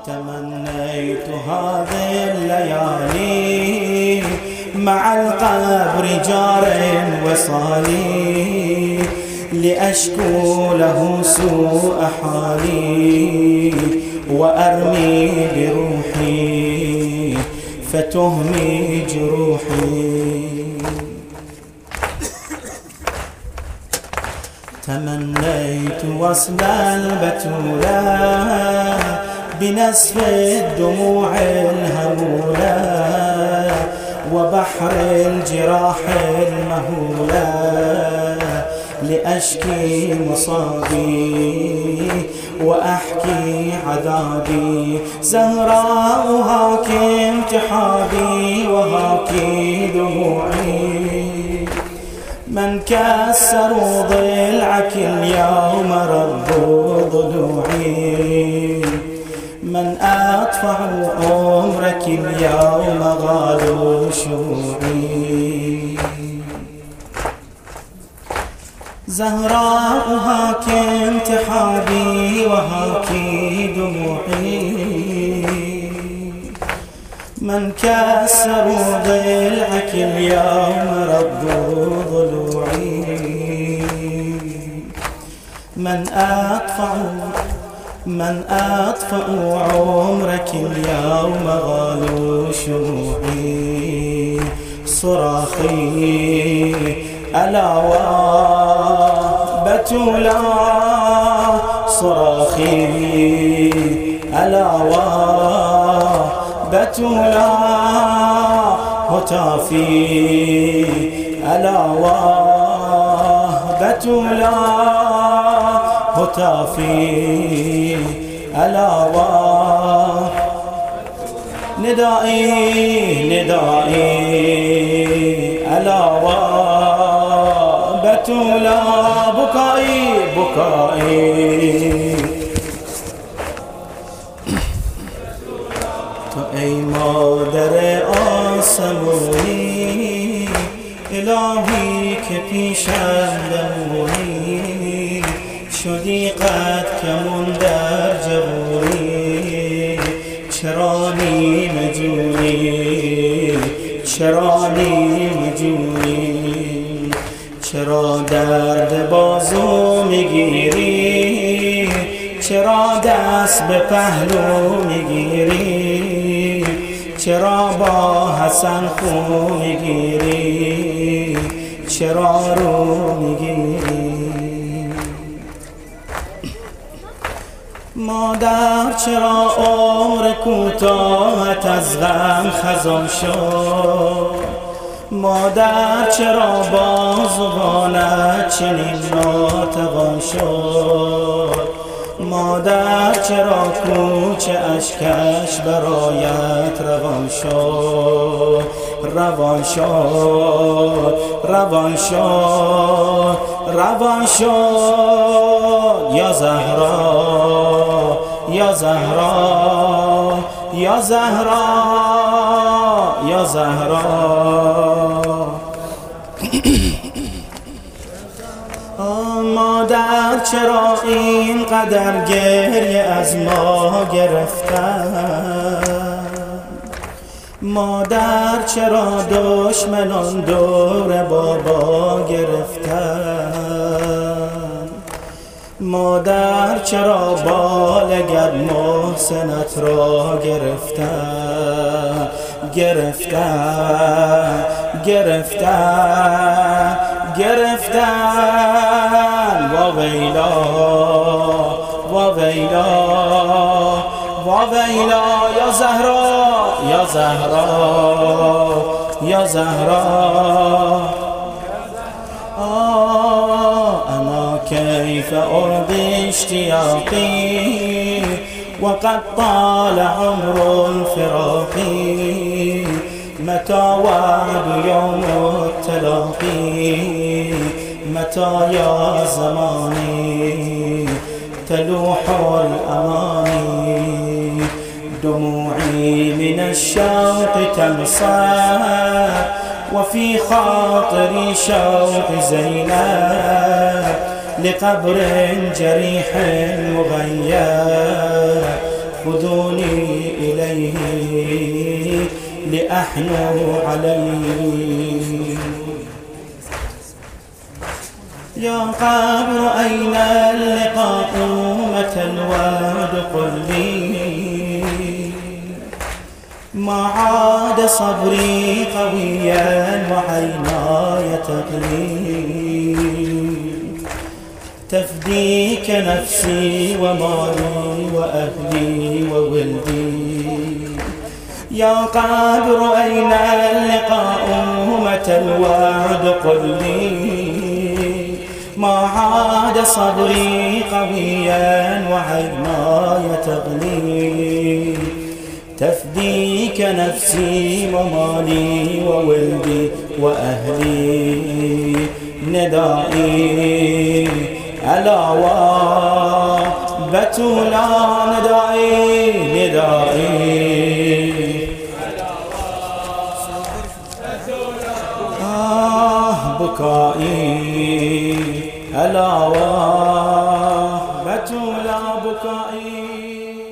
تمنيت هذه الليالي مع القبر جار وصالي لأشكو له سوء حالي وأرمي بروحي فتهمي جروحي. تمنيت وصل البتولى بنسف الدموع الهمولة وبحر الجراح المهولة لأشكي مصابي وأحكي عذابي. زهراء هاك امتحابي وهاكي دموعي. من كسروا ضلعك اليوم ردوا ضلوعي. من أطفأوا عمرك اليوم غالوا شموعي. زهراء هاك امتحابي وهاكي دموعي. من كسروا ضلعك اليوم ردوا ضلوعي. من أطفأوا عمرك اليوم غالوا شموعي. صراخي ألا وبتولا صراخي ألا وبتولا هتافي ألا وبتولا هتافي ألا ندائي ألا بتولا بكائي تو ای مادر آسمونی الهی که پیشم بمونی. شدی قد کمون در جوونی. چرا نیم جونی چرا نیم جونی. چرا درد بازو میگیری. چرا دست به پهلو میگیری. چرا با حسن خو میگیری. چرا رو میگیری. مادر چرا عمر کوتاهت از غم خزان شد. مادر چرا با زبانت چنین ناتوان شد. مادر چرا کوچه اشکش برایت روان شد. روان شد روان شد روان شد. یا زهرا یا زهرا یا زهرا یا زهرا. مادر چرا اینقدر گریه از ما گرفتن. مادر چرا دشمنان دور بابا گرفتن. مادر چرا بالگرد محسنت را گرفتن. گرفتن گرفتن گرفتن. واویلا واویلا واویلا. یا زهرا یا زهرا یا زهرا. انا كيف ارضي اشتياقي وقد طال عمر الفراق. متى وعد يوم التلاقي. متى يا زماني تلوح الأماني. دموعي من الشوق تمصى وفي خاطري شوق زينب لقبر جريح مغيب. خذوني نحن عليه. يا قبر أين اللقاء متى الوعد قل لي، ما عاد صبري قويا وعيناي تغلي، تفديك نفسي ومالي وأهلي وولدي. يا قبر أين اللقاء متى الوعد قل لي، ما عاد صبري قويا وعيناي تغلي، تفديك نفسي ومالي وولدي وأهلي. ندائي ألا وبتولا، ندائي بكائي ألا وبتولا بكائي.